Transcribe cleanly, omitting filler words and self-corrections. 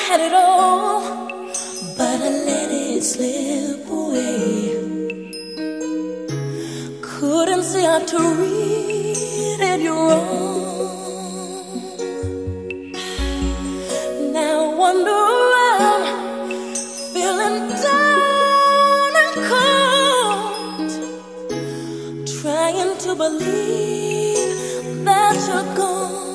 had it all, but I let it slip away. Couldn't see how to read it wrong. Now I wonder around, feeling down and cold, trying to believe that you're gone.